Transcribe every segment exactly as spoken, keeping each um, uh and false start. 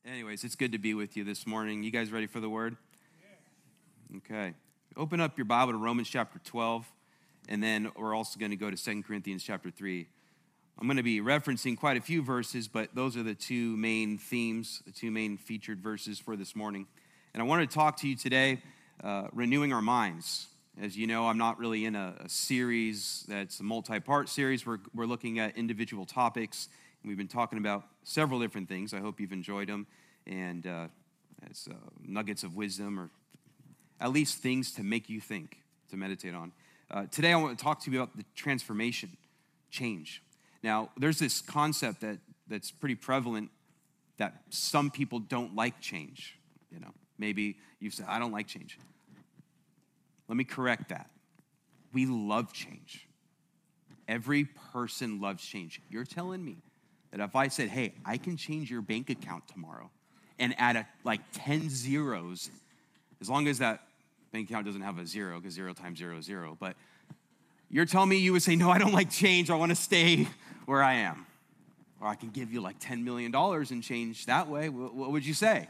Anyways, it's good to be with you this morning. You guys ready for the word? Okay. Open up your Bible to Romans chapter twelve, and then we're also going to go to Second Corinthians chapter three. I'm going to be referencing quite a few verses, but those are the two main themes, the two main featured verses for this morning. And I want to talk to you today, uh, renewing our minds. As you know, I'm not really in a, a series that's a multi-part series. We're, we're looking at individual topics. We've been talking about several different things. I hope you've enjoyed them. And uh, as uh, nuggets of wisdom, or at least things to make you think, to meditate on. Uh, today I want to talk to you about the transformation, change. Now, there's this concept that, that's pretty prevalent that some people don't like change. You know, maybe you've said, I don't like change. Let me correct that. We love change. Every person loves change. You're telling me that if I said, hey, I can change your bank account tomorrow and add a, like ten zeros, as long as that bank account doesn't have a zero, because zero times zero is zero, but you're telling me you would say, no, I don't like change. I want to stay where I am. Or I can give you like ten million dollars and change that way. What, what would you say?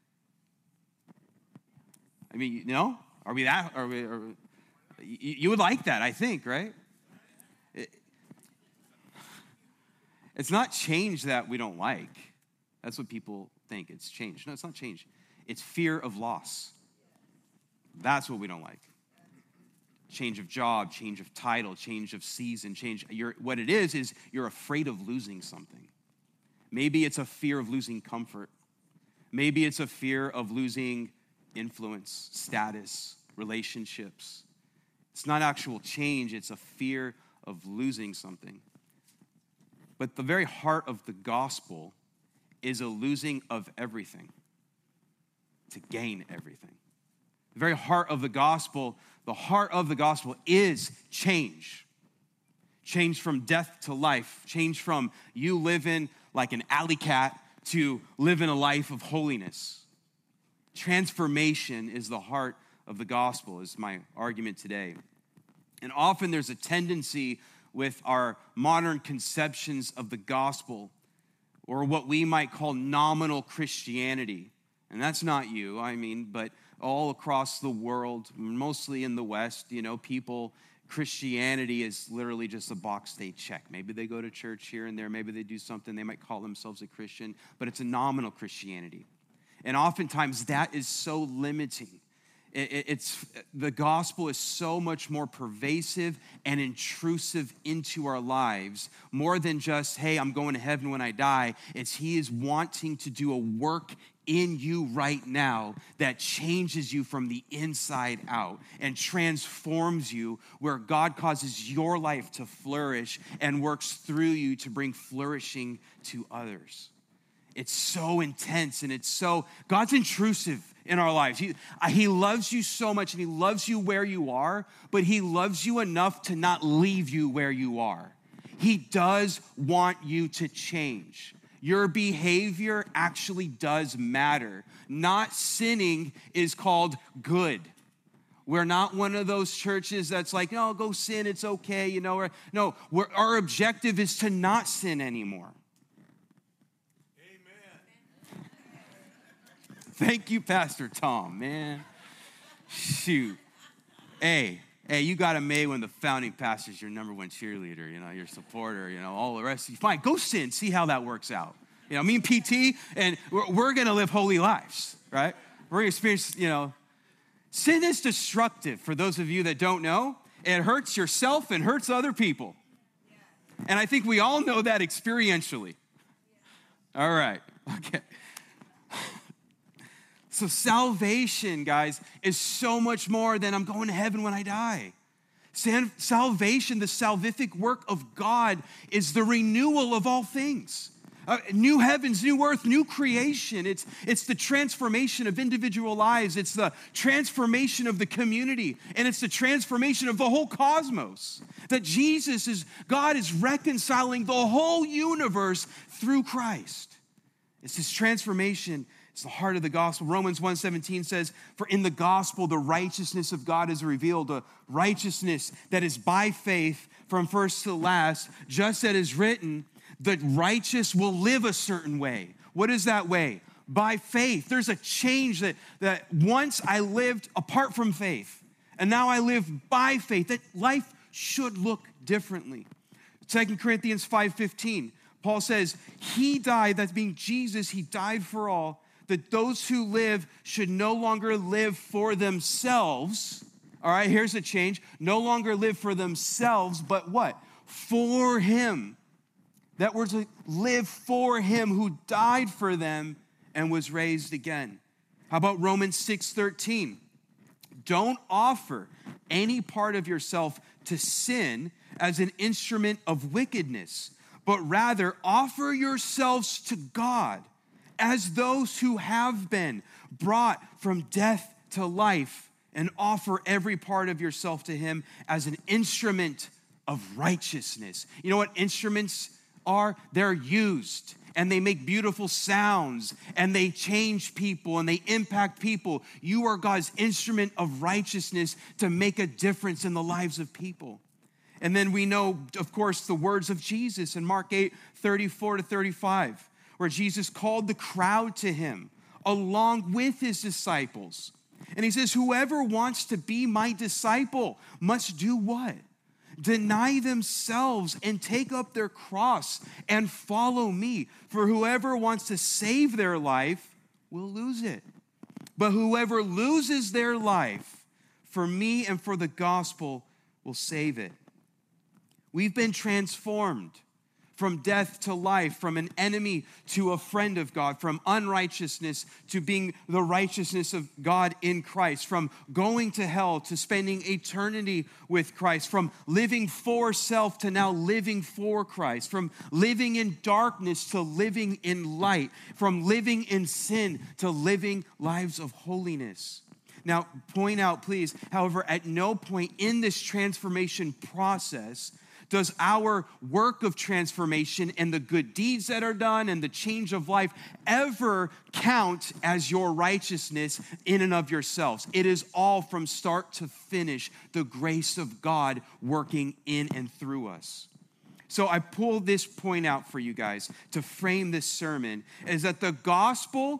I mean, you know, are we that, are we, are, you, you would like that, I think, right? It, It's not change that we don't like. That's what people think. It's change. No, it's not change. It's fear of loss. That's what we don't like. Change of job, change of title, change of season, change. You're, what it is, is you're afraid of losing something. Maybe it's a fear of losing comfort. Maybe it's a fear of losing influence, status, relationships. It's not actual change. It's a fear of losing something. But the very heart of the gospel is a losing of everything to gain everything. The very heart of the gospel, the heart of the gospel is change. Change from death to life. Change from you living like an alley cat to living a life of holiness. Transformation is the heart of the gospel, is my argument today. And often there's a tendency with our modern conceptions of the gospel, or what we might call nominal Christianity. And that's not you, I mean, but all across the world, mostly in the West, you know, people, Christianity is literally just a box they check. Maybe they go to church here and there, maybe they do something, they might call themselves a Christian, but it's a nominal Christianity. And oftentimes that is so limiting. It's the gospel is so much more pervasive and intrusive into our lives, more than just, hey, I'm going to heaven when I die. It's he is wanting to do a work in you right now that changes you from the inside out and transforms you, where God causes your life to flourish and works through you to bring flourishing to others. It's so intense, and it's so, God's intrusive in our lives. He, he loves you so much, and he loves you where you are, but he loves you enough to not leave you where you are. He does want you to change. Your behavior actually does matter. Not sinning is called good. We're not one of those churches that's like, no, go sin, it's okay, you know. No, we're, our objective is to not sin anymore. Thank you, Pastor Tom, man. Shoot. Hey, hey, you got it made when the founding pastor's your number one cheerleader, you know, your supporter, you know, all the rest of you. Fine, go sin, see how that works out. You know, me and P T, and we're, we're going to live holy lives, right? We're going to experience, you know, sin is destructive. For those of you that don't know, it hurts yourself and hurts other people. And I think we all know that experientially. All right, okay. So salvation, guys, is so much more than I'm going to heaven when I die. Salvation, the salvific work of God, is the renewal of all things. Uh, new heavens, new earth, new creation. It's, it's the transformation of individual lives. It's the transformation of the community. And it's the transformation of the whole cosmos. That Jesus is, God is reconciling the whole universe through Christ. It's this transformation. It's the heart of the gospel. Romans one seventeen says, for in the gospel, the righteousness of God is revealed, a righteousness that is by faith from first to last, just as it is written, the righteous will live a certain way. What is that way? by faith. There's a change that, that once I lived apart from faith, and now I live by faith, that life should look differently. Second Corinthians five fifteen, Paul says, he died, that being Jesus, he died for all, that those who live should no longer live for themselves. All right, here's a change. No longer live for themselves, but what? For him. That we're to live for him who died for them and was raised again. How about Romans six thirteen? Don't offer any part of yourself to sin as an instrument of wickedness, but rather offer yourselves to God as those who have been brought from death to life, and offer every part of yourself to him as an instrument of righteousness. You know what instruments are? They're used, and they make beautiful sounds, and they change people, and they impact people. You are God's instrument of righteousness to make a difference in the lives of people. And then we know, of course, the words of Jesus in Mark eight, thirty-four to thirty-five, where Jesus called the crowd to him along with his disciples. And he says, whoever wants to be my disciple must do what? Deny themselves and take up their cross and follow me. For whoever wants to save their life will lose it. But whoever loses their life for me and for the gospel will save it. We've been transformed from death to life, from an enemy to a friend of God, from unrighteousness to being the righteousness of God in Christ, from going to hell to spending eternity with Christ, from living for self to now living for Christ, from living in darkness to living in light, from living in sin to living lives of holiness. Now, point out, please, however, at no point in this transformation process does our work of transformation and the good deeds that are done and the change of life ever count as your righteousness in and of yourselves. It is all from start to finish the grace of God working in and through us. So I pull this point out for you guys to frame this sermon, is that the gospel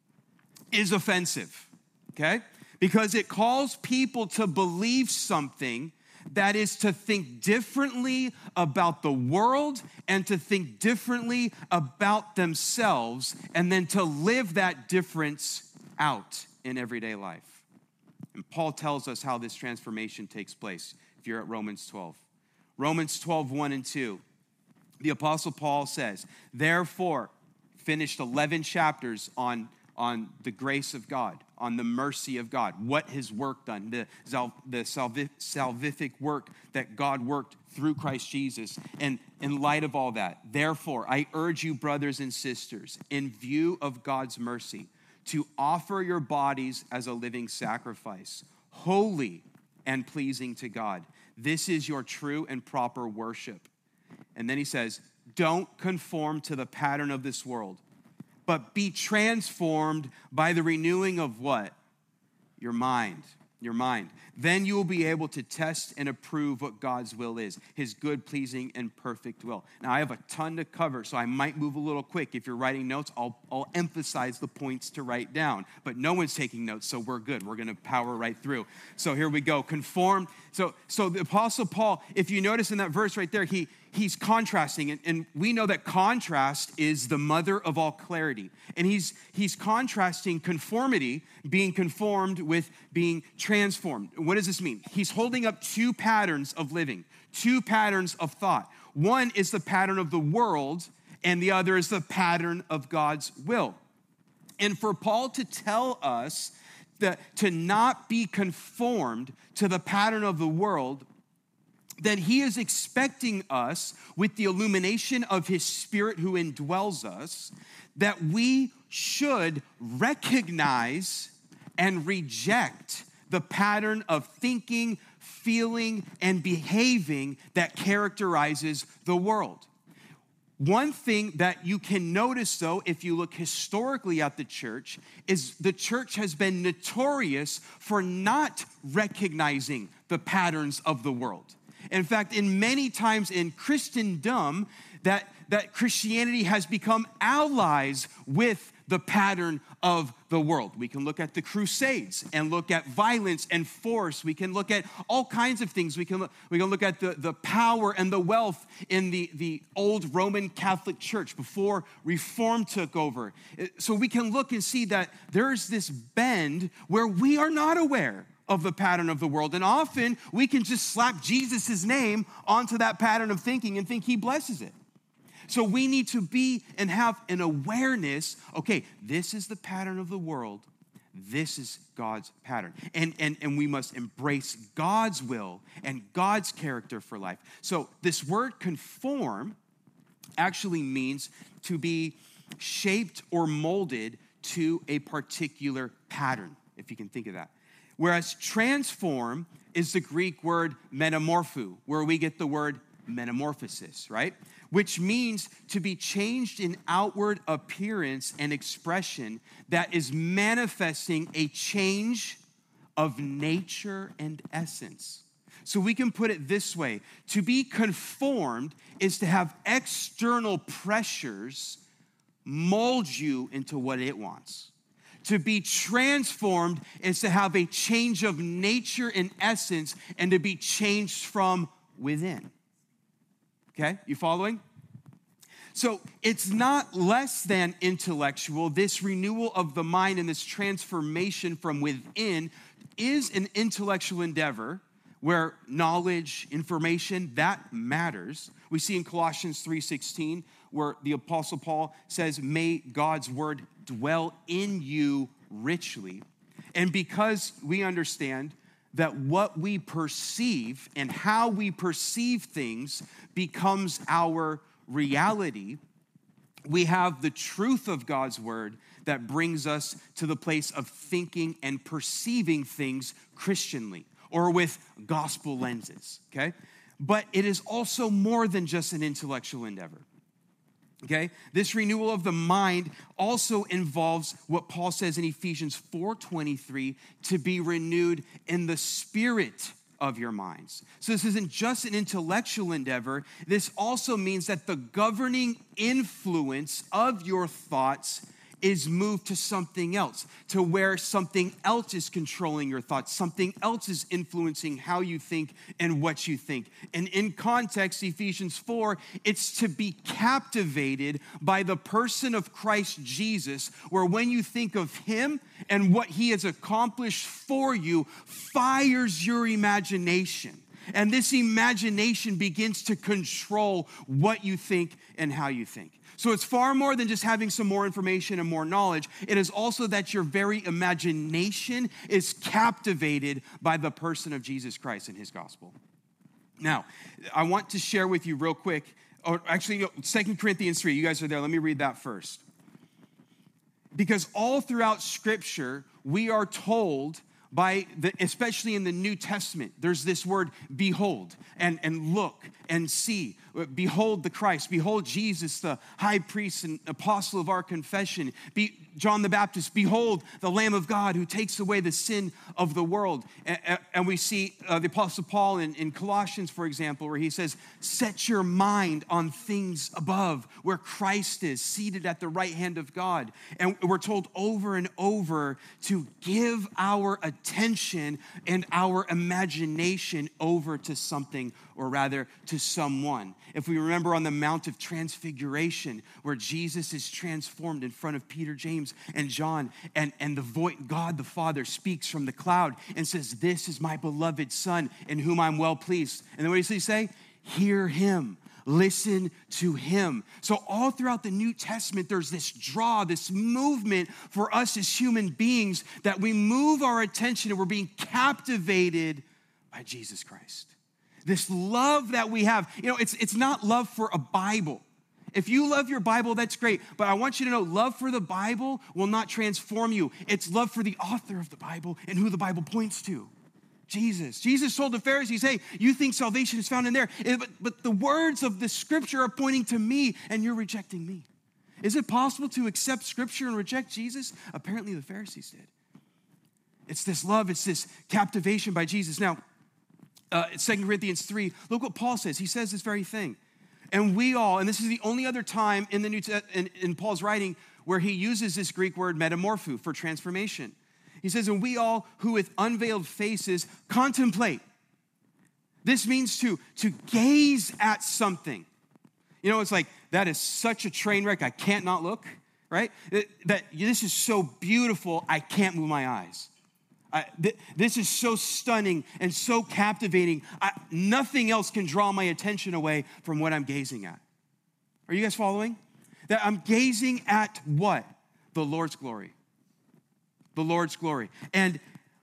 is offensive, okay? Because it calls people to believe something that is to think differently about the world and to think differently about themselves, and then to live that difference out in everyday life. And Paul tells us how this transformation takes place if you're at Romans twelve. Romans twelve, one and two. The Apostle Paul says, therefore, finished eleven chapters on on the grace of God, on the mercy of God, what his work done, the, the salvific, salvific work that God worked through Christ Jesus. And in light of all that, therefore, I urge you, brothers and sisters, in view of God's mercy, to offer your bodies as a living sacrifice, holy and pleasing to God. This is your true and proper worship. And then he says, don't conform to the pattern of this world, but be transformed by the renewing of what? Your mind, your mind. Then you will be able to test and approve what God's will is, his good, pleasing, and perfect will. Now, I have a ton to cover, so I might move a little quick. If you're writing notes, I'll, I'll emphasize the points to write down. But no one's taking notes, so we're good. We're going to power right through. So here we go. Conform. So, so the Apostle Paul, if you notice in that verse right there, he he's contrasting, and, and we know that contrast is the mother of all clarity. And he's he's contrasting conformity, being conformed, with being transformed. What does this mean? He's holding up two patterns of living, two patterns of thought. One is the pattern of the world, and the other is the pattern of God's will. And for Paul to tell us that to not be conformed to the pattern of the world, then he is expecting us, with the illumination of his Spirit who indwells us, that we should recognize and reject the pattern of thinking, feeling, and behaving that characterizes the world. One thing that you can notice, though, if you look historically at the church, is the church has been notorious for not recognizing the patterns of the world. In fact, in many times in Christendom, that, that Christianity has become allies with the pattern of the world. We can look at the Crusades and look at violence and force. We can look at all kinds of things. We can look, we can look at the, the power and the wealth in the, the old Roman Catholic Church before Reform took over. So we can look and see that there's this bend where we are not aware of the pattern of the world. And often we can just slap Jesus' name onto that pattern of thinking and think he blesses it. So we need to be and have an awareness, okay, this is the pattern of the world. This is God's pattern. And, and, and we must embrace God's will and God's character for life. So this word conform actually means to be shaped or molded to a particular pattern, if you can think of that. Whereas transform is the Greek word metamorpho, where we get the word metamorphosis, right? Which means to be changed in outward appearance and expression that is manifesting a change of nature and essence. So we can put it this way: to be conformed is to have external pressures mold you into what it wants. To be transformed is to have a change of nature and essence and to be changed from within. Okay, you following? So it's not less than intellectual. This renewal of the mind and this transformation from within is an intellectual endeavor where knowledge, information, that matters. We see in Colossians three sixteen where the Apostle Paul says, may God's word dwell in you richly. And because we understand that what we perceive and how we perceive things becomes our reality, we have the truth of God's word that brings us to the place of thinking and perceiving things Christianly or with gospel lenses, okay? But it is also more than just an intellectual endeavor. Okay, this renewal of the mind also involves what Paul says in Ephesians four twenty-three, to be renewed in the spirit of your minds. So this isn't just an intellectual endeavor. This also means that the governing influence of your thoughts is moved to something else, to where something else is controlling your thoughts, something else is influencing how you think and what you think. And in context, Ephesians four, it's to be captivated by the person of Christ Jesus, where when you think of him and what he has accomplished for you, fires your imagination. And this imagination begins to control what you think and how you think. So it's far more than just having some more information and more knowledge. It is also that your very imagination is captivated by the person of Jesus Christ and his gospel. Now, I want to share with you real quick, or actually Second Corinthians three, you guys are there, let me read that first. Because all throughout Scripture, we are told by, the, especially in the New Testament, there's this word behold and, and look and see. Behold the Christ. Behold Jesus, the high priest and apostle of our confession. Be, John the Baptist, behold the Lamb of God who takes away the sin of the world. And, and we see uh, the Apostle Paul in, in Colossians, for example, where he says, set your mind on things above, where Christ is seated at the right hand of God. And we're told over and over to give our attention and our imagination over to something, or rather to someone. If we remember on the Mount of Transfiguration, where Jesus is transformed in front of Peter, James, and John, and, and the voice, God the Father speaks from the cloud and says, this is my beloved Son in whom I'm well pleased. And then what does he say? Hear him. Listen to him. So all throughout the New Testament, there's this draw, this movement for us as human beings that we move our attention and we're being captivated by Jesus Christ. This love that we have, you know, it's, it's not love for a Bible. If you love your Bible, that's great. But I want you to know, love for the Bible will not transform you. It's love for the author of the Bible and who the Bible points to. Jesus. Jesus told the Pharisees, hey, you think salvation is found in there, but, but the words of the Scripture are pointing to me, and you're rejecting me. Is it possible to accept Scripture and reject Jesus? Apparently the Pharisees did. It's this love, it's this captivation by Jesus. Now, uh, Second Corinthians three, look what Paul says. He says this very thing. And we all, and this is the only other time in the New in, in Paul's writing where he uses this Greek word metamorpho for transformation. He says, and we all who with unveiled faces contemplate. This means to, to gaze at something. You know, it's like, that is such a train wreck, I can't not look, right? That, that this is so beautiful, I can't move my eyes. I, th- this is so stunning and so captivating. I, nothing else can draw my attention away from what I'm gazing at. Are you guys following? That I'm gazing at what? The Lord's glory. The Lord's glory. And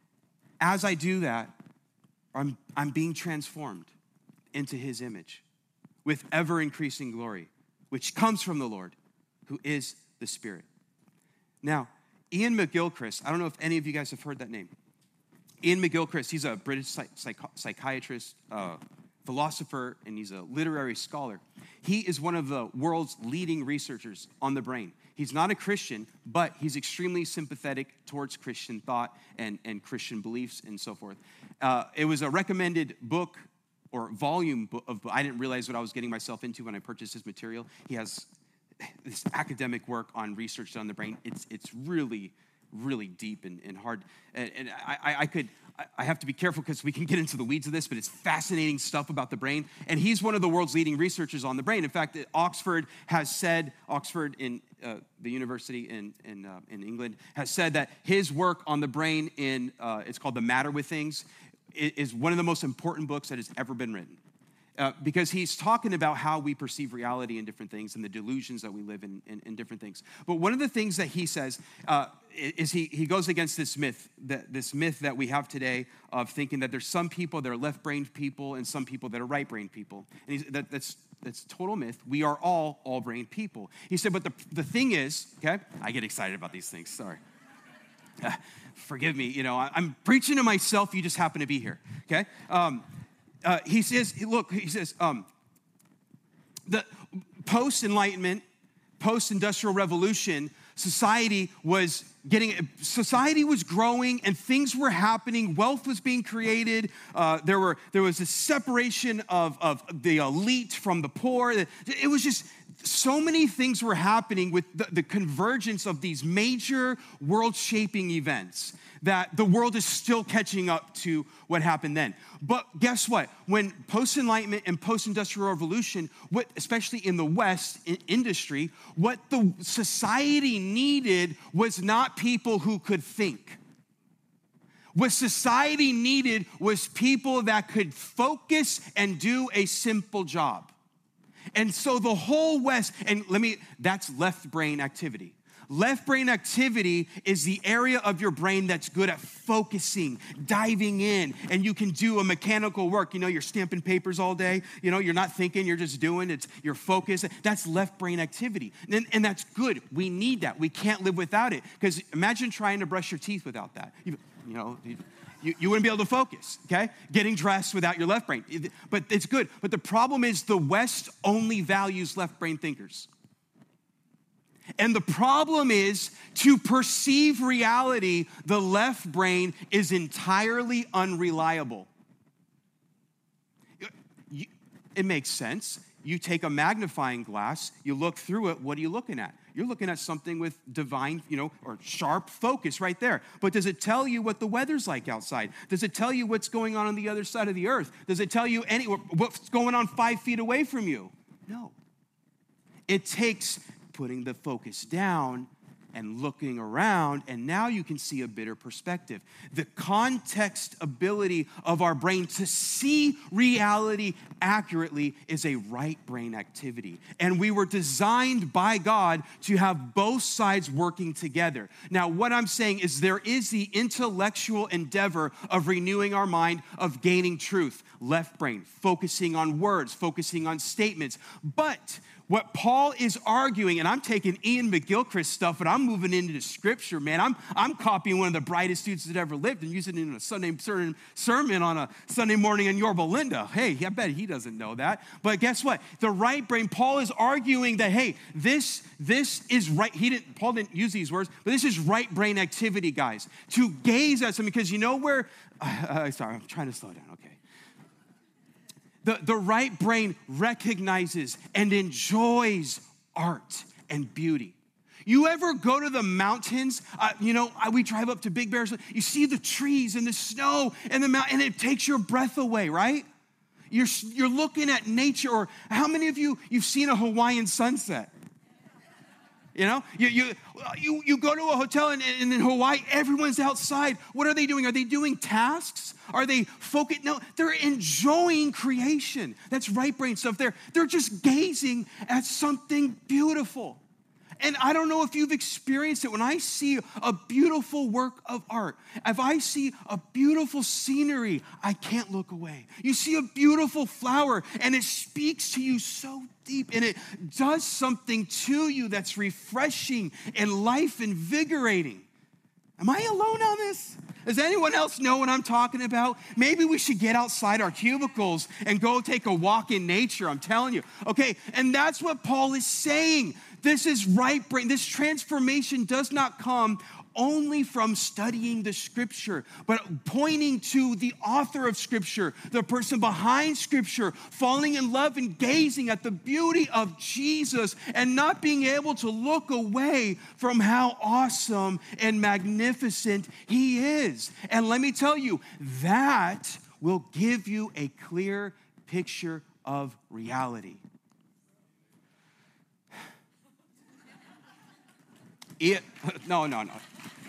as I do that, I'm, I'm being transformed into his image with ever-increasing glory, which comes from the Lord, who is the Spirit. Now, Iain McGilchrist, I don't know if any of you guys have heard that name. Iain McGilchrist, he's a British psych- psych- psychiatrist, uh, philosopher, and he's a literary scholar. He is one of the world's leading researchers on the brain. He's not a Christian, but he's extremely sympathetic towards Christian thought and, and Christian beliefs and so forth. Uh, it was a recommended book or volume of, I didn't realize what I was getting myself into when I purchased his material. He has this academic work on research on the brain. It's it's really, really deep and, and hard. And, and I, I could, I have to be careful because we can get into the weeds of this, but it's fascinating stuff about the brain. And he's one of the world's leading researchers on the brain. In fact, Oxford has said, Oxford in uh, the university in in, uh, in England has said that his work on the brain in, uh, it's called The Matter with Things, is one of the most important books that has ever been written. Uh, because he's talking about how we perceive reality in different things and the delusions that we live in, in, in different things. But one of the things that he says uh, is he, he goes against this myth, that, this myth that we have today of thinking that there's some people that are left-brained people and some people that are right-brained people. And he's, that, that's that's total myth. We are all all-brained people. He said, but the, the thing is, okay, I get excited about these things, sorry. Uh, forgive me, you know, I, I'm preaching to myself, you just happen to be here, okay? Um, Uh, he says, look, he says, um, the post-enlightenment, post-industrial revolution, society was getting, society was growing and things were happening. Wealth was being created. Uh, there were, there was a separation of, of the elite from the poor. It was just, so many things were happening with the, the convergence of these major world-shaping events that the world is still catching up to what happened then. But guess what? When post-enlightenment and post-industrial revolution, what, especially in the West in industry, what the society needed was not people who could think. What society needed was people that could focus and do a simple job. And so the whole West, and let me, that's left brain activity. Left brain activity is the area of your brain that's good at focusing, diving in, and you can do a mechanical work. You know, you're stamping papers all day. You know, you're not thinking, you're just doing. It's your focus. That's left brain activity, and, and that's good. We need that. We can't live without it, because imagine trying to brush your teeth without that. You, you know, you, you, you wouldn't be able to focus, okay? Getting dressed without your left brain. But it's good. But the problem is the West only values left brain thinkers. And the problem is, to perceive reality, the left brain is entirely unreliable. It makes sense. You take a magnifying glass, you look through it, what are you looking at? You're looking at something with divine, you know, or sharp focus right there. But does it tell you what the weather's like outside? Does it tell you what's going on on the other side of the earth? Does it tell you any what's going on five feet away from you? No. It takes putting the focus down and looking around, and now you can see a better perspective. The context ability of our brain to see reality accurately is a right brain activity. And we were designed by God to have both sides working together. Now, what I'm saying is there is the intellectual endeavor of renewing our mind, of gaining truth. Left brain, focusing on words, focusing on statements. But what Paul is arguing, and I'm taking Iain McGilchrist stuff, and I'm moving into the scripture, man. I'm, I'm copying one of the brightest dudes that ever lived and using it in a Sunday sermon on a Sunday morning in Yorba Linda. Hey, I bet he doesn't know that. But guess what? The right brain, Paul is arguing that, hey, this, this is right. He didn't, Paul didn't use these words, but this is right brain activity, guys. To gaze at something, because you know where, uh, sorry, I'm trying to slow down, okay. The, the right brain recognizes and enjoys art and beauty. You ever go to the mountains? Uh, you know, I, we drive up to Big Bear. You see the trees and the snow and the mountain, and it takes your breath away, right? You're, you're looking at nature. Or how many of you, you've seen a Hawaiian sunset? You know, you, you, you, you go to a hotel and, and in Hawaii, everyone's outside. What are they doing? Are they doing tasks? Are they focused? No, they're enjoying creation. That's right brain stuff. They're, they're just gazing at something beautiful. And I don't know if you've experienced it. When I see a beautiful work of art, if I see a beautiful scenery, I can't look away. You see a beautiful flower, and it speaks to you so deep, and it does something to you that's refreshing and life invigorating. Am I alone on this? Does anyone else know what I'm talking about? Maybe we should get outside our cubicles and go take a walk in nature, I'm telling you. Okay, and that's what Paul is saying. This is right brain. This transformation does not come only from studying the scripture, but pointing to the author of scripture, the person behind scripture, falling in love and gazing at the beauty of Jesus and not being able to look away from how awesome and magnificent he is. And let me tell you, that will give you a clear picture of reality. It, no, no, no.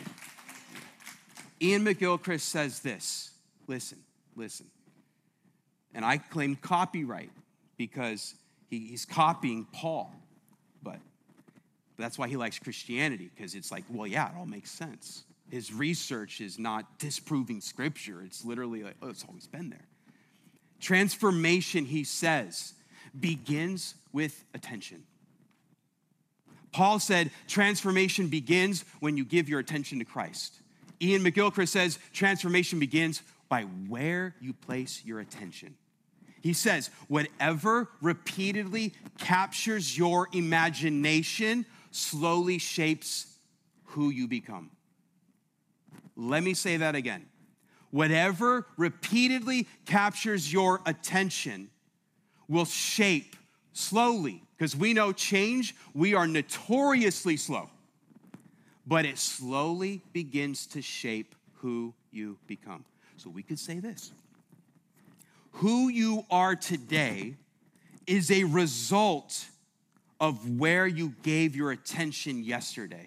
Ian McGilchrist says this. Listen, listen. And I claim copyright because he, he's copying Paul. But, but that's why he likes Christianity, because it's like, well, yeah, it all makes sense. His research is not disproving scripture. It's literally like, oh, it's always been there. Transformation, he says, begins with attention. Paul said transformation begins when you give your attention to Christ. Ian McGilchrist says transformation begins by where you place your attention. He says, whatever repeatedly captures your imagination slowly shapes who you become. Let me say that again. Whatever repeatedly captures your attention will shape slowly, because we know change, we are notoriously slow. But it slowly begins to shape who you become. So we could say this. Who you are today is a result of where you gave your attention yesterday.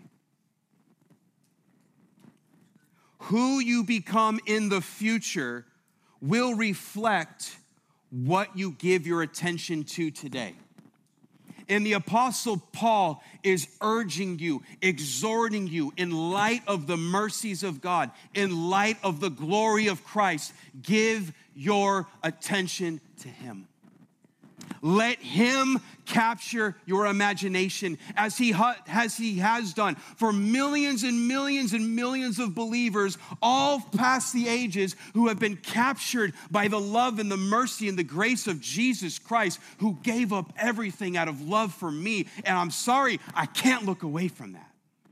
Who you become in the future will reflect what you give your attention to today. And the Apostle Paul is urging you, exhorting you, in light of the mercies of God, in light of the glory of Christ, give your attention to him. Let him capture your imagination as he, ha- as he has done for millions and millions and millions of believers all past the ages who have been captured by the love and the mercy and the grace of Jesus Christ, who gave up everything out of love for me. And I'm sorry, I can't look away from that.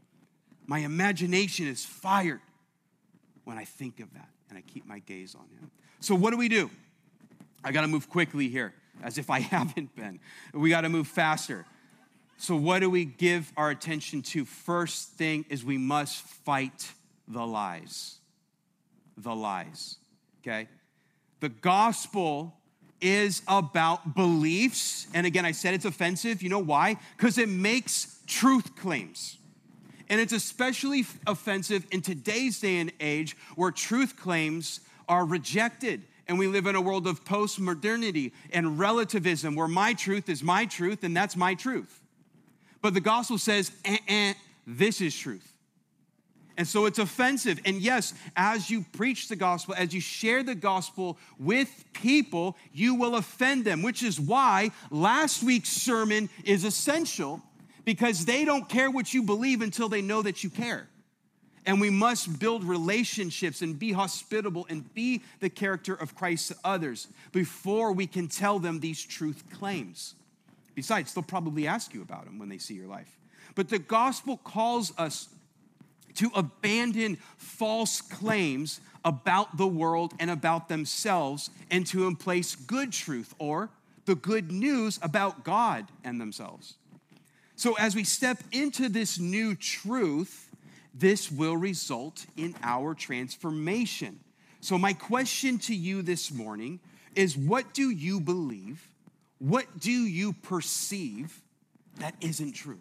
My imagination is fired when I think of that, and I keep my gaze on him. So what do we do? I got to move quickly here, as if I haven't been. We got to move faster. So what do we give our attention to? First thing is we must fight the lies. The lies, okay? The gospel is about beliefs. And again, I said it's offensive. You know why? Because it makes truth claims. And it's especially offensive in today's day and age where truth claims are rejected. And we live in a world of postmodernity and relativism where my truth is my truth and that's my truth. But the gospel says, eh, eh, this is truth. And so it's offensive. And yes, as you preach the gospel, as you share the gospel with people, you will offend them, which is why last week's sermon is essential, because they don't care what you believe until they know that you care. And we must build relationships and be hospitable and be the character of Christ to others before we can tell them these truth claims. Besides, they'll probably ask you about them when they see your life. But the gospel calls us to abandon false claims about the world and about themselves and to embrace good truth, or the good news about God and themselves. So as we step into this new truth, this will result in our transformation. So my question to you this morning is, what do you believe? What do you perceive that isn't true?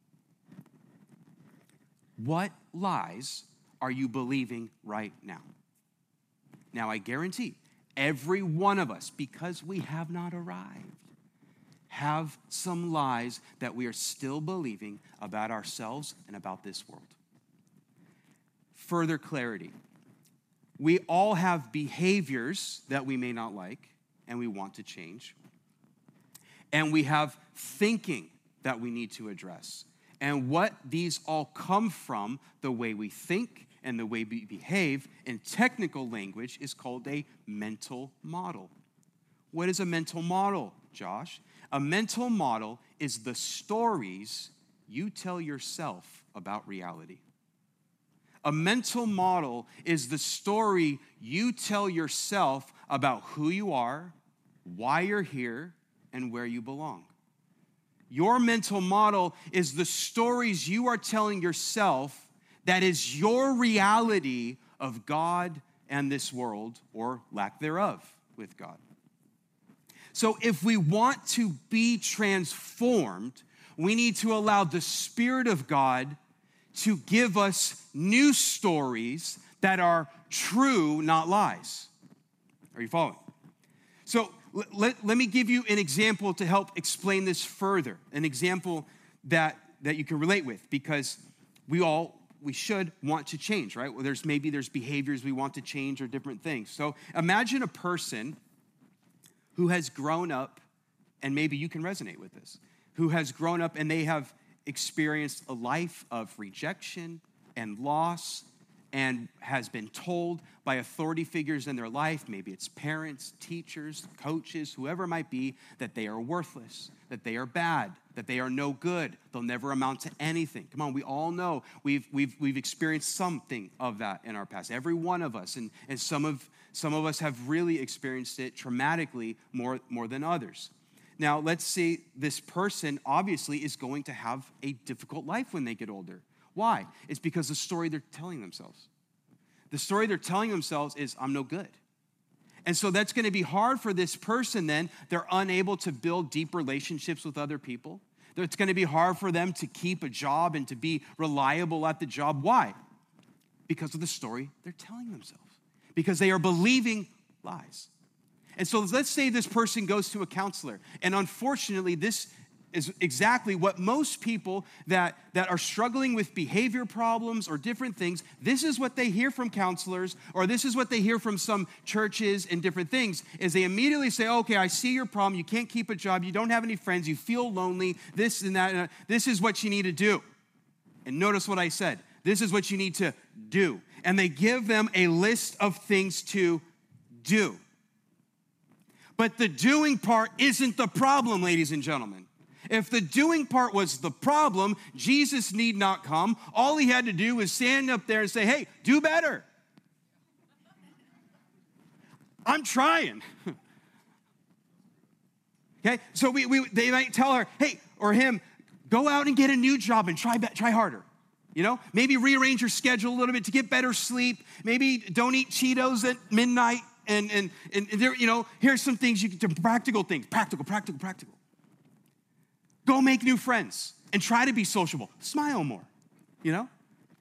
What lies are you believing right now? Now, I guarantee every one of us, because we have not arrived, have some lies that we are still believing about ourselves and about this world. Further clarity. We all have behaviors that we may not like and we want to change. And we have thinking that we need to address. And what these all come from, the way we think and the way we behave, in technical language, is called a mental model. What is a mental model, Josh? A mental model is the stories you tell yourself about reality. A mental model is the story you tell yourself about who you are, why you're here, and where you belong. Your mental model is the stories you are telling yourself that is your reality of God and this world, or lack thereof with God. So if we want to be transformed, we need to allow the Spirit of God to give us new stories that are true, not lies. Are you following? So let, let me give you an example to help explain this further, an example that, that you can relate with, because we all, we should want to change, right? Well, there's maybe there's behaviors we want to change or different things. So imagine a person who has grown up, and maybe you can resonate with this, who has grown up and they have experienced a life of rejection and loss, and has been told by authority figures in their life, maybe it's parents, teachers, coaches, whoever it might be, that they are worthless, that they are bad, that they are no good, they'll never amount to anything. Come on, we all know we've we've we've experienced something of that in our past, every one of us, and, and some of some of us have really experienced it traumatically more, more than others. Now, let's say this person obviously is going to have a difficult life when they get older. Why? It's because the story they're telling themselves. The story they're telling themselves is, I'm no good. And so that's going to be hard for this person then. They're unable to build deep relationships with other people. It's going to be hard for them to keep a job and to be reliable at the job. Why? Because of the story they're telling themselves. Because they are believing lies. And so let's say this person goes to a counselor. And unfortunately, this is exactly what most people that, that are struggling with behavior problems or different things, this is what they hear from counselors, or this is what they hear from some churches and different things, is they immediately say, okay, I see your problem. You can't keep a job. You don't have any friends. You feel lonely, this and that. And this is what you need to do. And notice what I said. This is what you need to do. And they give them a list of things to do. But the doing part isn't the problem, ladies and gentlemen. If the doing part was the problem, Jesus need not come. All he had to do was stand up there and say, hey, do better. I'm trying. Okay, so we, we they might tell her, hey, or him, go out and get a new job and try try harder. You know, maybe rearrange your schedule a little bit to get better sleep. Maybe don't eat Cheetos at midnight. And, and, and there, you know, here's some things you can do, practical things, practical, practical, practical. Go make new friends and try to be sociable. Smile more, you know?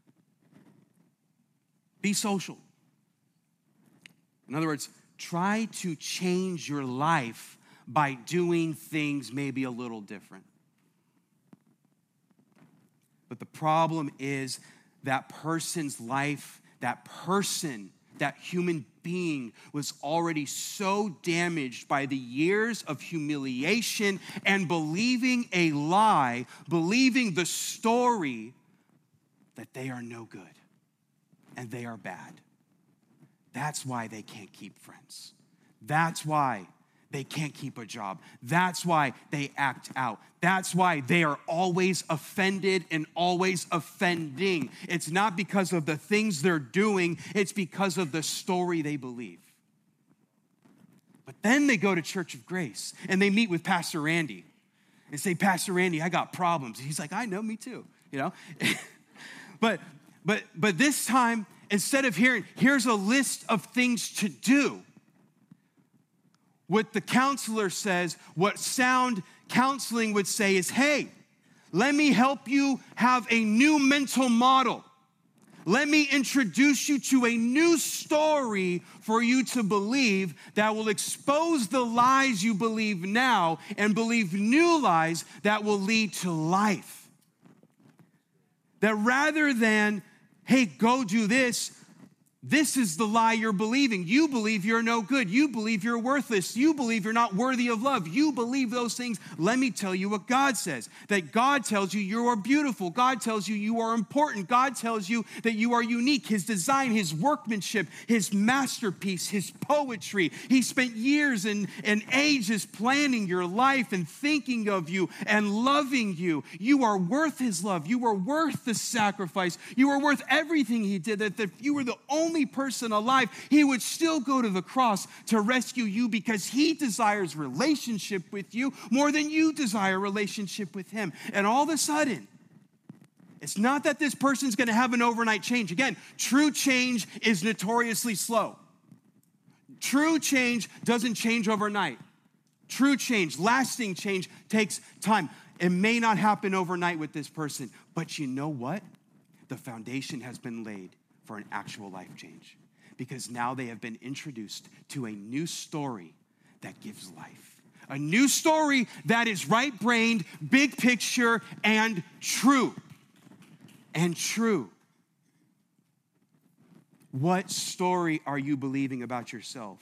Be social. In other words, try to change your life by doing things maybe a little different. But the problem is that person's life, that person, that human being was already so damaged by the years of humiliation and believing a lie, believing the story that they are no good and they are bad. That's why they can't keep friends. That's why they can't keep a job. That's why they act out. That's why they are always offended and always offending. It's not because of the things they're doing, it's because of the story they believe. But then they go to Church of Grace and they meet with Pastor Randy. and say, Pastor Randy, I got problems. He's like, I know, me too, you know? but, but, but this time, instead of hearing, here's a list of things to do, what the counselor says, what sound counseling would say is, hey, let me help you have a new mental model. Let me introduce you to a new story for you to believe that will expose the lies you believe now and believe new lies that will lead to life. That rather than, hey, go do this, this is the lie you're believing. You believe you're no good. You believe you're worthless. You believe you're not worthy of love. You believe those things. Let me tell you what God says. That God tells you you are beautiful. God tells you you are important. God tells you that you are unique. His design, his workmanship, his masterpiece, his poetry. He spent years and, and ages planning your life and thinking of you and loving you. You are worth his love. You are worth the sacrifice. You are worth everything he did. That if you were the only person alive, he would still go to the cross to rescue you because he desires relationship with you more than you desire relationship with him. And all of a sudden, it's not that this person's going to have an overnight change. Again, true change is notoriously slow. True change doesn't change overnight. True change, lasting change takes time. It may not happen overnight with this person, but you know what? The foundation has been laid for an actual life change, because now they have been introduced to a new story that gives life. A new story that is right-brained, big picture, and true. And true. What story are you believing about yourself?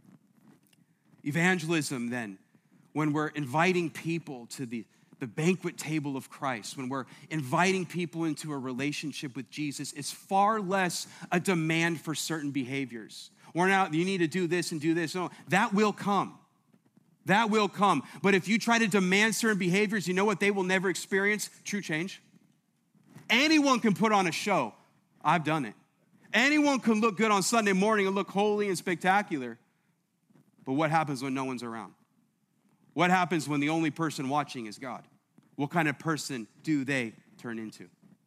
Evangelism, then, when we're inviting people to the the banquet table of Christ, when we're inviting people into a relationship with Jesus, it's far less a demand for certain behaviors. Or now you need to do this and do this. No, that will come. That will come. But if you try to demand certain behaviors, you know what they will never experience? True change. Anyone can put on a show. I've done it. Anyone can look good on Sunday morning and look holy and spectacular. But what happens when no one's around? What happens when the only person watching is God? What kind of person do they turn into?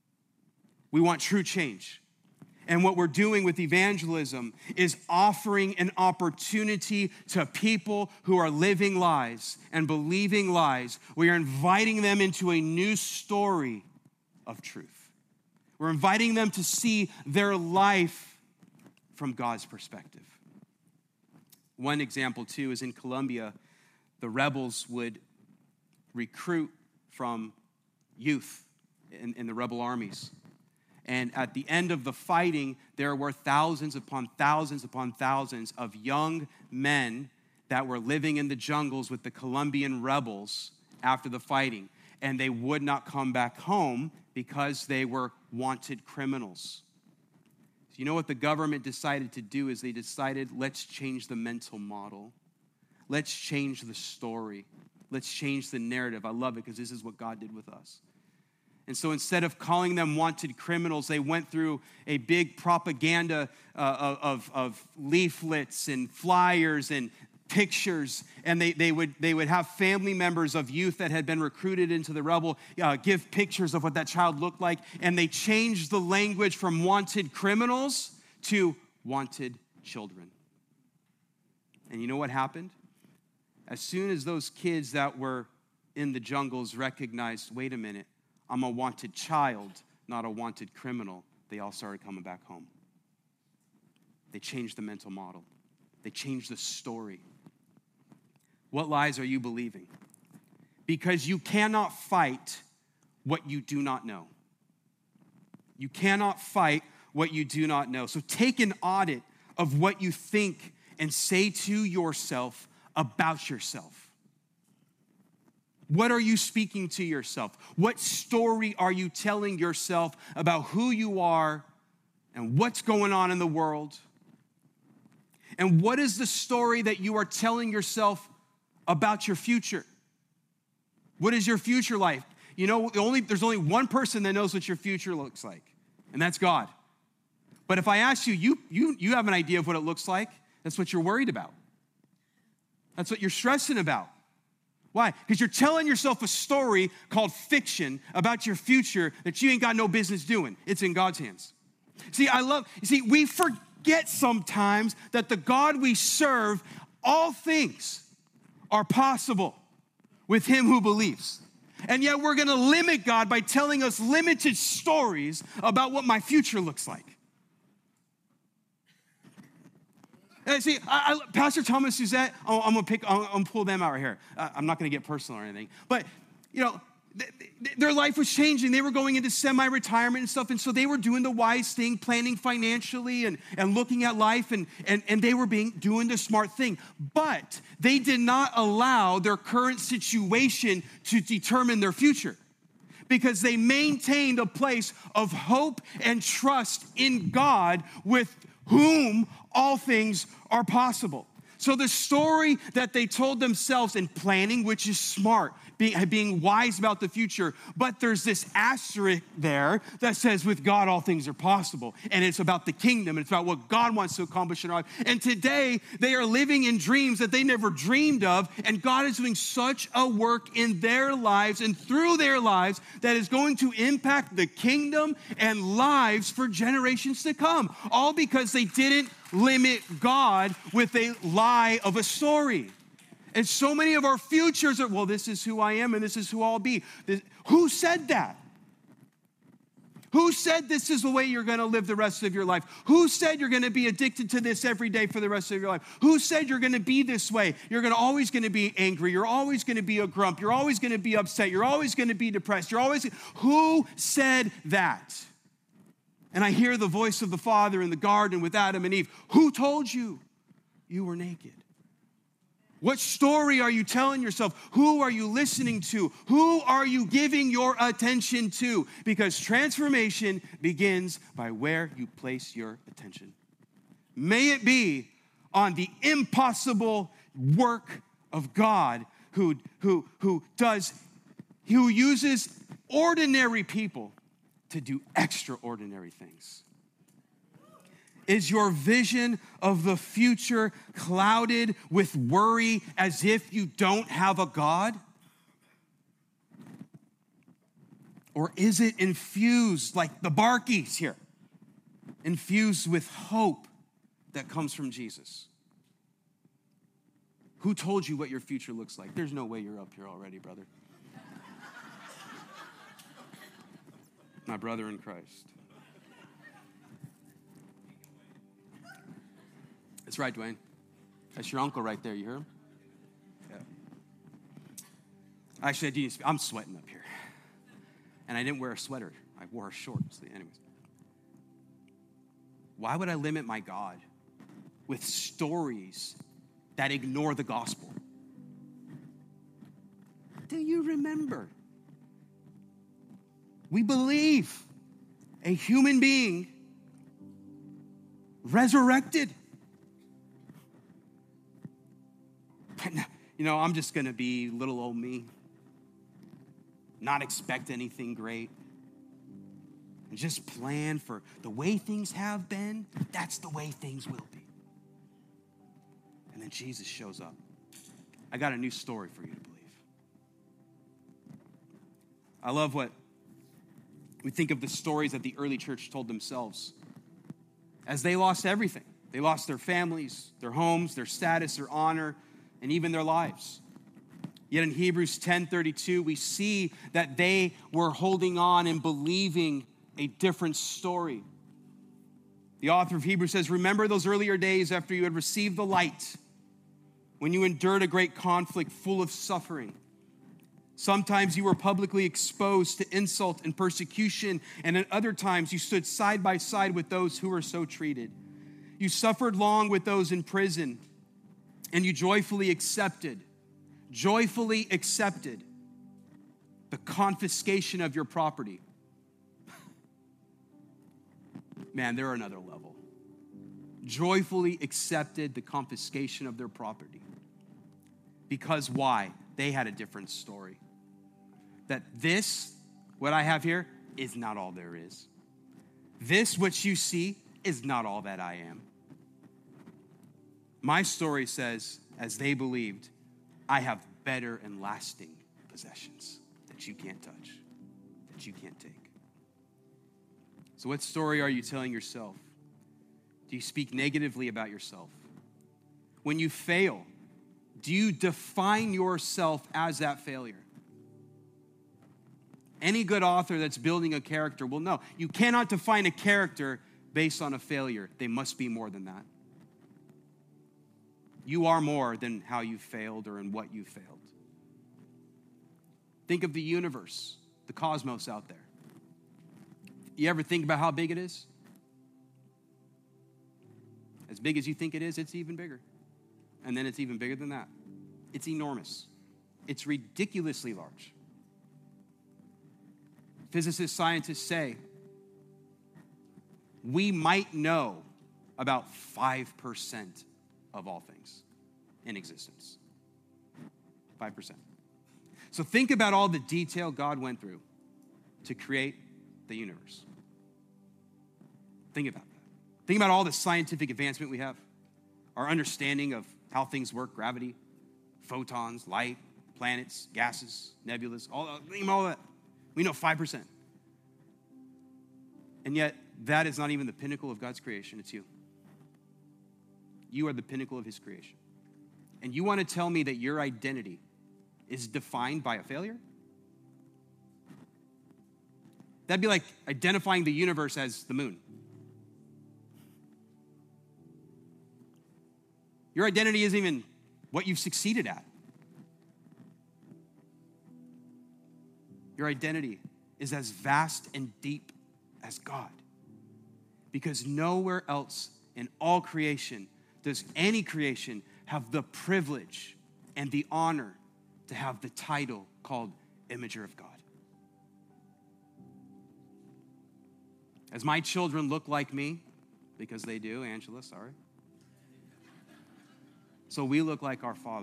We want true change. And what we're doing with evangelism is offering an opportunity to people who are living lies and believing lies. We are inviting them into a new story of truth. We're inviting them to see their life from God's perspective. One example, too, is in Colombia. The rebels would recruit from youth in, in the rebel armies. And at the end of the fighting, there were thousands upon thousands upon thousands of young men that were living in the jungles with the Colombian rebels after the fighting. And they would not come back home because they were wanted criminals. So you know what the government decided to do is they decided, let's change the mental model. Let's change the story. Let's change the narrative. I love it because this is what God did with us. And so instead of calling them wanted criminals, they went through a big propaganda uh, of, of leaflets and flyers and pictures. And they, they, would, they would have family members of youth that had been recruited into the rebel uh, give pictures of what that child looked like. And they changed the language from wanted criminals to wanted children. And you know what happened? As soon as those kids that were in the jungles recognized, wait a minute, I'm a wanted child, not a wanted criminal, they all started coming back home. They changed the mental model. They changed the story. What lies are you believing? Because you cannot fight what you do not know. You cannot fight what you do not know. So take an audit of what you think and say to yourself about yourself. What are you speaking to yourself? What story are you telling yourself about who you are and what's going on in the world? And what is the story that you are telling yourself about your future? What is your future life? You know, the only, there's only one person that knows what your future looks like, and that's God. But if I ask you, you, you, you have an idea of what it looks like, that's what you're worried about. That's what you're stressing about. Why? Because you're telling yourself a story called fiction about your future that you ain't got no business doing. It's in God's hands. See, I love, see, we forget sometimes that the God we serve, all things are possible with him who believes. And yet we're gonna limit God by telling us limited stories about what my future looks like. And see, I, I, Pastor Thomas Suzette, oh, I'm gonna pick, I'm, I'm gonna pull them out right here. Uh, I'm not gonna get personal or anything, but you know, th- th- their life was changing. They were going into semi-retirement and stuff, and so they were doing the wise thing, planning financially and, and looking at life, and, and, and they were being doing the smart thing. But they did not allow their current situation to determine their future, because they maintained a place of hope and trust in God, with whom all things are possible. So the story that they told themselves in planning, which is smart, being, being wise about the future, but there's this asterisk there that says with God all things are possible. And it's about the kingdom. It's about what God wants to accomplish in our life. And today they are living in dreams that they never dreamed of. And God is doing such a work in their lives and through their lives that is going to impact the kingdom and lives for generations to come. All because they didn't limit God with a lie of a story. And so many of our futures are, well, this is who I am and this is who I'll be. This, who said that? Who said this is the way you're gonna live the rest of your life? Who said you're gonna be addicted to this every day for the rest of your life? Who said you're gonna be this way? You're gonna always gonna be angry. You're always gonna be a grump. You're always gonna be upset. You're always gonna be depressed. You're always, who said that? And I hear the voice of the Father in the garden with Adam and Eve. Who told you you were naked? What story are you telling yourself? Who are you listening to? Who are you giving your attention to? Because transformation begins by where you place your attention. May it be on the impossible work of God who, who, who does, who uses ordinary people to do extraordinary things. Is your vision of the future clouded with worry as if you don't have a God? Or is it infused like the Barkeys here, infused with hope that comes from Jesus? Who told you what your future looks like? There's no way you're up here already, brother. My brother in Christ. That's right, Dwayne. That's your uncle right there. You hear him? Yeah. Actually, I do. I'm sweating up here. And I didn't wear a sweater. I wore a short. So anyways. Why would I limit my God with stories that ignore the gospel? Do you remember? We believe a human being resurrected. You know, I'm just going to be little old me, not expect anything great, and just plan for the way things have been, that's the way things will be. And then Jesus shows up. I got a new story for you to believe. I love what we think of the stories that the early church told themselves as they lost everything. They lost their families, their homes, their status, their honor, and even their lives. Yet in Hebrews ten thirty-two, we see that they were holding on and believing a different story. The author of Hebrews says, remember those earlier days after you had received the light, when you endured a great conflict full of suffering. Sometimes you were publicly exposed to insult and persecution, and at other times you stood side by side with those who were so treated. You suffered long with those in prison, and you joyfully accepted, joyfully accepted the confiscation of your property. Man, they're another level. Joyfully accepted the confiscation of their property. Because why? They had a different story. That this, what I have here, is not all there is. This, what you see, is not all that I am. My story says, as they believed, I have better and lasting possessions that you can't touch, that you can't take. So what story are you telling yourself? Do you speak negatively about yourself? When you fail, do you define yourself as that failure? Any good author that's building a character will know you cannot define a character based on a failure. They must be more than that. You are more than how you failed or in what you failed. Think of the universe, the cosmos out there. You ever think about how big it is? As big as you think it is, it's even bigger. And then it's even bigger than that. It's enormous. It's ridiculously large. Physicists, scientists say we might know about five percent of all things in existence. five percent. So think about all the detail God went through to create the universe. Think about that. Think about all the scientific advancement we have, our understanding of how things work, gravity, photons, light, planets, gases, nebulas, all, all that. We know five percent. And yet, that is not even the pinnacle of God's creation. It's you. You are the pinnacle of his creation. And you want to tell me that your identity is defined by a failure? That'd be like identifying the universe as the moon. Your identity isn't even what you've succeeded at. Your identity is as vast and deep as God. Because nowhere else in all creation does any creation have the privilege and the honor to have the title called Imager of God. As my children look like me, because they do, Angela, sorry. So we look like our Father.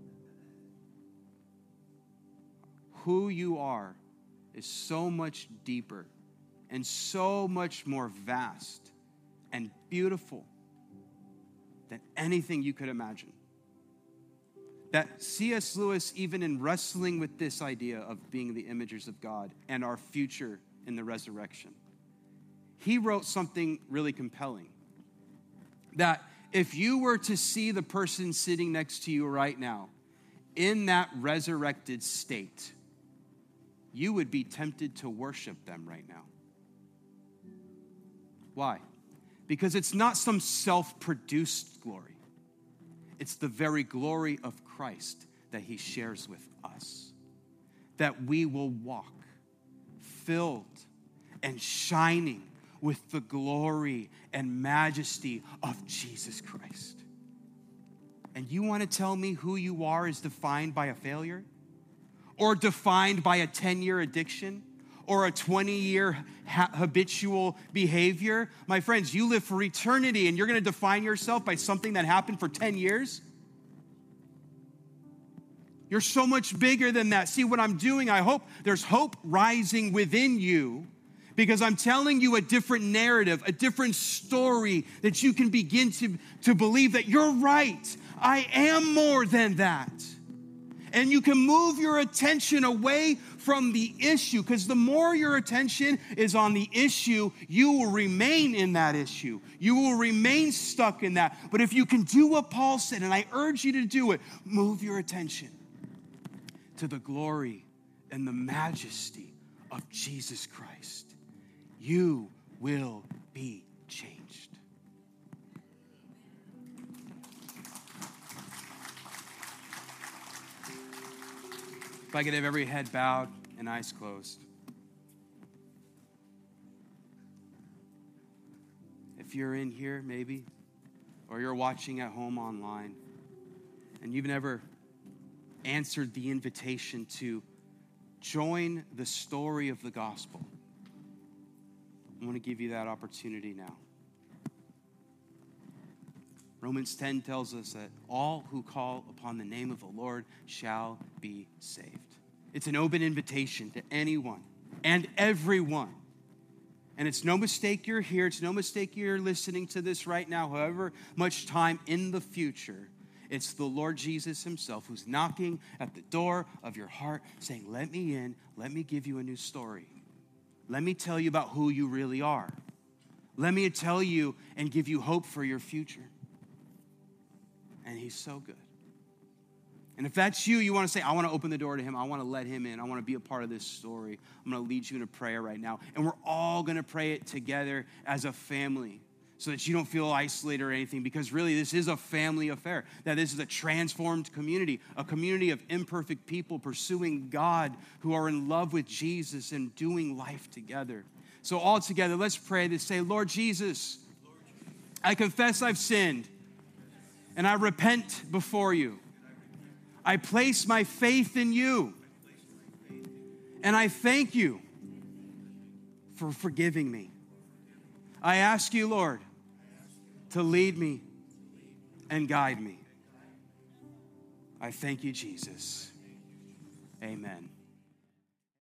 Who you are is so much deeper and so much more vast and beautiful than anything you could imagine. That C S Lewis, even in wrestling with this idea of being the imagers of God and our future in the resurrection, he wrote something really compelling. That if you were to see the person sitting next to you right now in that resurrected state, you would be tempted to worship them right now. Why? Because it's not some self-produced glory. It's the very glory of Christ that he shares with us. That we will walk filled and shining with the glory and majesty of Jesus Christ. And you want to tell me who you are is defined by a failure? Or defined by a ten-year addiction? Or a twenty-year ha- habitual behavior? My friends, you live for eternity and you're going to define yourself by something that happened for ten years? You're so much bigger than that. See what I'm doing? I hope there's hope rising within you because I'm telling you a different narrative, a different story that you can begin to, to believe that you're right. I am more than that. And you can move your attention away from the issue, because the more your attention is on the issue, you will remain in that issue. You will remain stuck in that. But if you can do what Paul said, and I urge you to do it, move your attention to the glory and the majesty of Jesus Christ, you will be changed. If I could have every head bowed and eyes closed. If you're in here, maybe, or you're watching at home online, and you've never answered the invitation to join the story of the gospel, I want to give you that opportunity now. Romans ten tells us that all who call upon the name of the Lord shall be saved. It's an open invitation to anyone and everyone. And it's no mistake you're here. It's no mistake you're listening to this right now, however much time in the future. It's the Lord Jesus himself who's knocking at the door of your heart saying, let me in, let me give you a new story. Let me tell you about who you really are. Let me tell you and give you hope for your future. And he's so good. And if that's you, you want to say, I want to open the door to him. I want to let him in. I want to be a part of this story. I'm going to lead you in a prayer right now. And we're all going to pray it together as a family so that you don't feel isolated or anything, because really this is a family affair, that this is a transformed community, a community of imperfect people pursuing God who are in love with Jesus and doing life together. So all together, let's pray this. Say, Lord Jesus, I confess I've sinned and I repent before you. I place my faith in you. And I thank you for forgiving me. I ask you, Lord, to lead me and guide me. I thank you, Jesus. Amen.